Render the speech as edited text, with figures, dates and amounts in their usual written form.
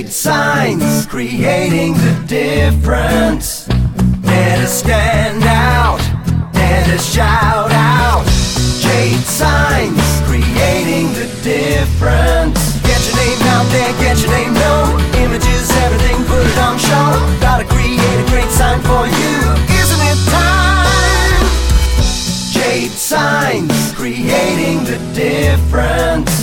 Jade Signs, creating the difference. Let us stand out, let us shout out. Jade Signs, creating the difference. Get your name out there, get your name known. Images, everything, put it on show. Gotta create a great sign for you, isn't it time? Jade Signs, creating the difference.